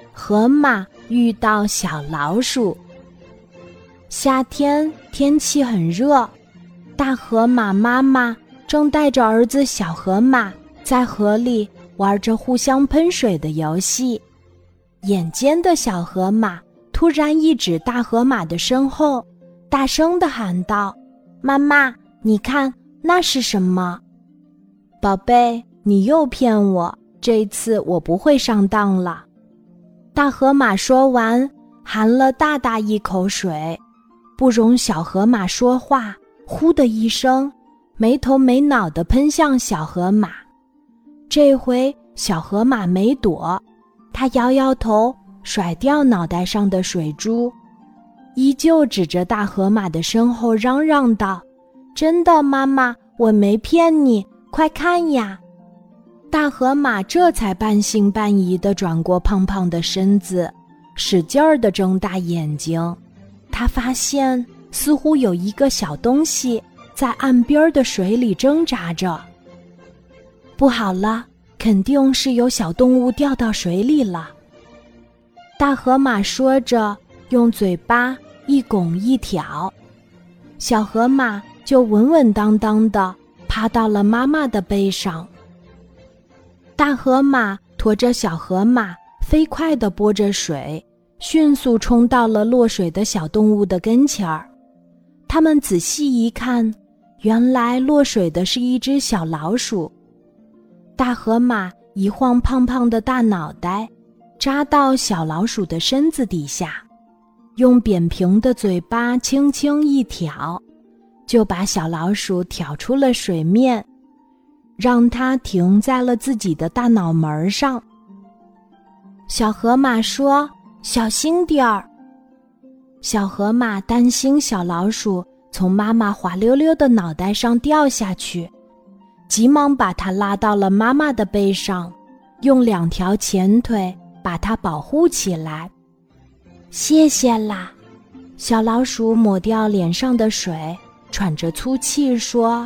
河马遇到小老鼠。夏天天气很热，大河马妈妈正带着儿子小河马在河里玩着互相喷水的游戏。眼尖的小河马突然一指大河马的身后，大声地喊道：妈妈，你看那是什么？宝贝，你又骗我，这一次我不会上当了。大河马说完，含了大大一口水，不容小河马说话，呼的一声，没头没脑地喷向小河马。这回小河马没躲，他摇摇头，甩掉脑袋上的水珠，依旧指着大河马的身后嚷嚷道：真的，妈妈，我没骗你，快看呀！大河马这才半信半疑地转过胖胖的身子，使劲儿地睁大眼睛。他发现似乎有一个小东西在岸边的水里挣扎着。不好了，肯定是有小动物掉到水里了。大河马说着，用嘴巴一拱一挑，小河马就稳稳当当地趴到了妈妈的背上。大河马驮着小河马，飞快地拨着水，迅速冲到了落水的小动物的跟前儿。他们仔细一看，原来落水的是一只小老鼠。大河马一晃胖胖的大脑袋，扎到小老鼠的身子底下，用扁平的嘴巴轻轻一挑，就把小老鼠挑出了水面，让它停在了自己的大脑门上。小河马说：小心点儿。小河马担心小老鼠从妈妈滑溜溜的脑袋上掉下去，急忙把它拉到了妈妈的背上，用2条前腿把它保护起来。谢谢啦！小老鼠抹掉脸上的水，喘着粗气说：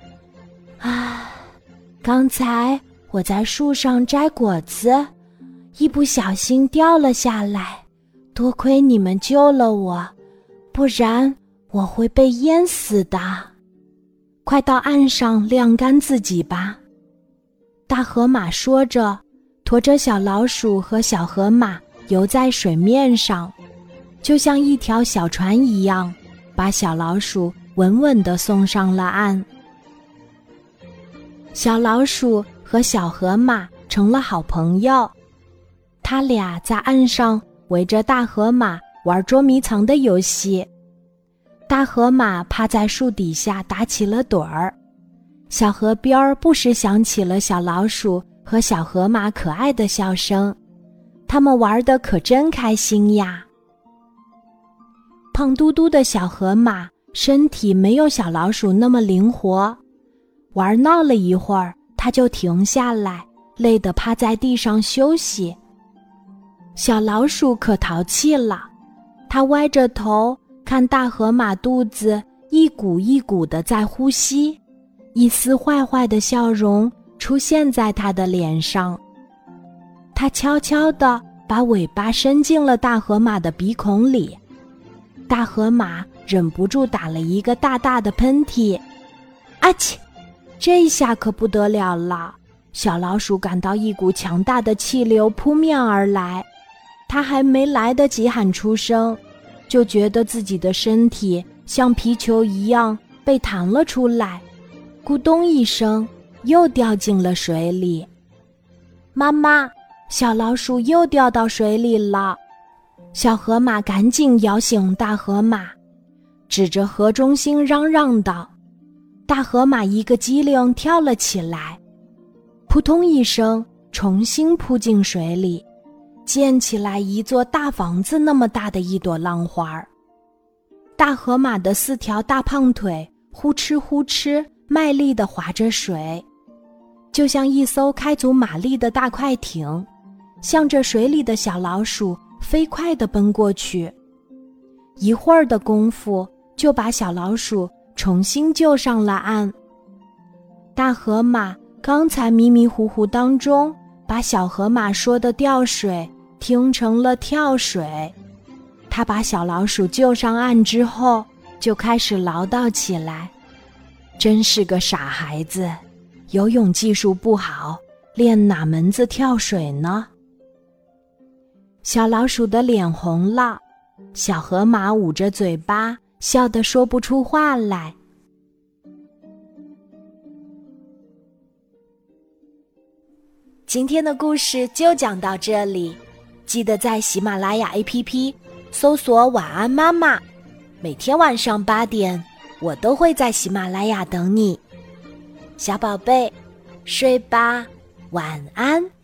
刚才我在树上摘果子，一不小心掉了下来，多亏你们救了我，不然我会被淹死的。快到岸上晾干自己吧。大河马说着，驮着小老鼠和小河马游在水面上，就像一条小船一样，把小老鼠稳稳地送上了岸。小老鼠和小河马成了好朋友，他俩在岸上围着大河马玩捉迷藏的游戏。大河马趴在树底下打起了盹儿，小河边不时响起了小老鼠和小河马可爱的笑声，他们玩得可真开心呀。胖嘟嘟的小河马身体没有小老鼠那么灵活，玩闹了一会儿，它就停下来，累得趴在地上休息。小老鼠可淘气了，它歪着头看大河马肚子一鼓一鼓地在呼吸，一丝坏坏的笑容出现在它的脸上。它悄悄地把尾巴伸进了大河马的鼻孔里，大河马忍不住打了一个大大的喷嚏。啊嚏！这下可不得了了，小老鼠感到一股强大的气流扑面而来，它还没来得及喊出声，就觉得自己的身体像皮球一样被弹了出来，咕咚一声又掉进了水里。妈妈，小老鼠又掉到水里了！小河马赶紧摇醒大河马，指着河中心嚷嚷道。大河马一个机灵跳了起来，扑通一声重新扑进水里，溅起来一座大房子那么大的一朵浪花。大河马的4条大胖腿呼哧呼哧卖力地划着水，就像一艘开足马力的大快艇，向着水里的小老鼠飞快地奔过去。一会儿的功夫，就把小老鼠重新救上了岸。大河马刚才迷迷糊糊当中把小河马说的掉水听成了跳水。他把小老鼠救上岸之后，就开始唠叨起来：真是个傻孩子，游泳技术不好，练哪门子跳水呢？小老鼠的脸红了，小河马捂着嘴巴，笑得说不出话来。今天的故事就讲到这里，记得在喜马拉雅 APP 搜索晚安妈妈，每天晚上8点，我都会在喜马拉雅等你。小宝贝，睡吧，晚安。